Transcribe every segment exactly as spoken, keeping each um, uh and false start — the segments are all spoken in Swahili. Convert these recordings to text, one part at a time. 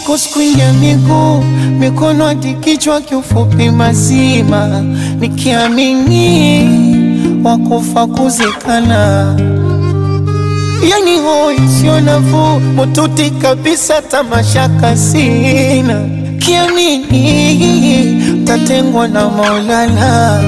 kuskwingia miguu, mikono hadi kichwa, kiufupi mazima, nikiamini wakufa kuzikana. Yani hoi sio nafuu, mututi kabisa, tamashaka sina, kiamini tatengwa na Maulana.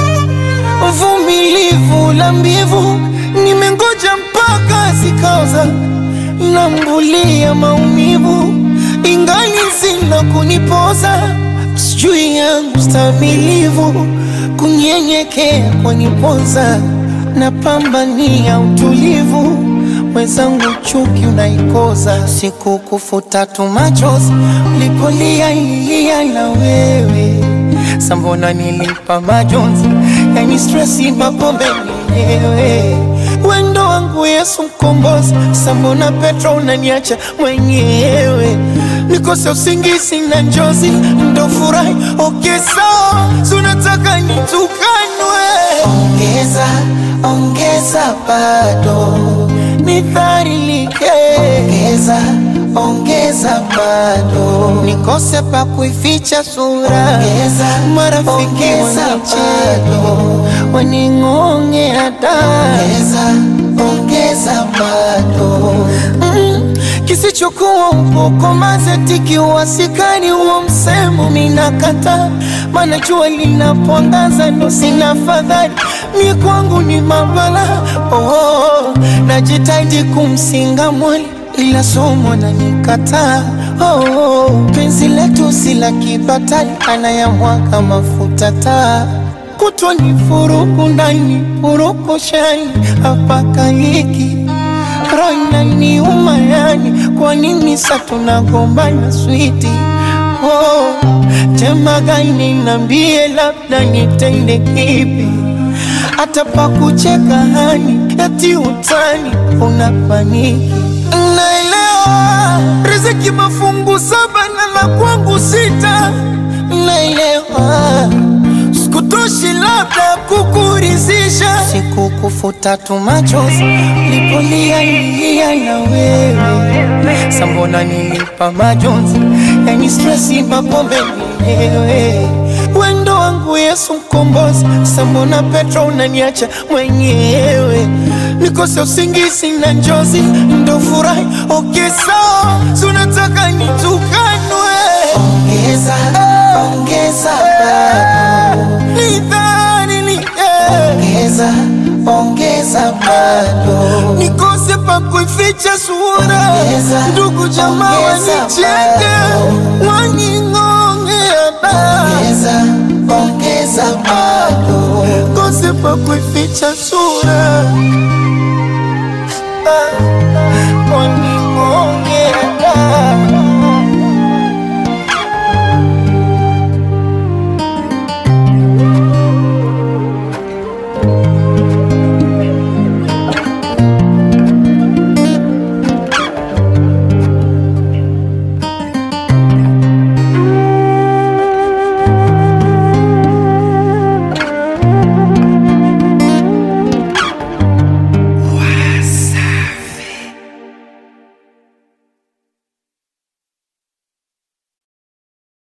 Uvumilivu la mbivu, nimengoja mpaka zikaoza, nambulia maumivu ingali zina kunipoza. Sijui yangu stamilivu, kunyenyekea kunipoza, napambania utulivu, mwenzangu chuki unaikoza. Siku kufuta tu machozi, ulipolia ilia na wewe, sambona nilipa majonzi, yani stressi mapombe mwenyewe. Wendo wangu Yesu mkombozi, sambona Petro unaniacha mwenyewe. Nikose usingizi na njozi, ndo furahi okay sawa, sunataka nitukanwe. Ongeza, ongeza bado nidhalilike, ongeza, ongeza bado nikose pa kuificha sura, ongeza, marafiki wanicheke waningonge hata, ongeza, ongeza bado mm. Kisichokuwa upoko mazetiki uwasikani uo msemo minakata, mana jua linapoangaza ndo sina fadhali, mi kwangu ni mabala. Oh, najitahidi kumsinga mwali ila somo na nikata. Oh, penzi letu sila kibatali, anayamwaga mafuta taa, kutwa ni furuku ndani furuku shani, hapaka hiki roina ni umayani, kwa nini sa tunagombana switi? Oh, tema gani nambie, labda nitende kipi, hata pa kucheka hani, eti utani unapaniki. Naelewa riziki mafungu saba na la kwangu sita, naelewa sikutoshi labda kukurizisha. Siku kufuta tu machozi, lipolia ilia na wewe, sambona nilipa majonzi, yani stressi mapombe mwenyewe. Wendo wangu Yesu mkombozi, sambona Petro unaniacha mwenyewe. Nikose usingizi na njozi, ndo furahi okay sawa, sunataka nitukanwe. Ongeza, ongeza bado nidhalilike, ongeza, ongeza bado nikose pa kuificha sura, ndugu jamaa wanicheke waningonge hata, ongeza, ongeza bado nikose pa kuificha sura.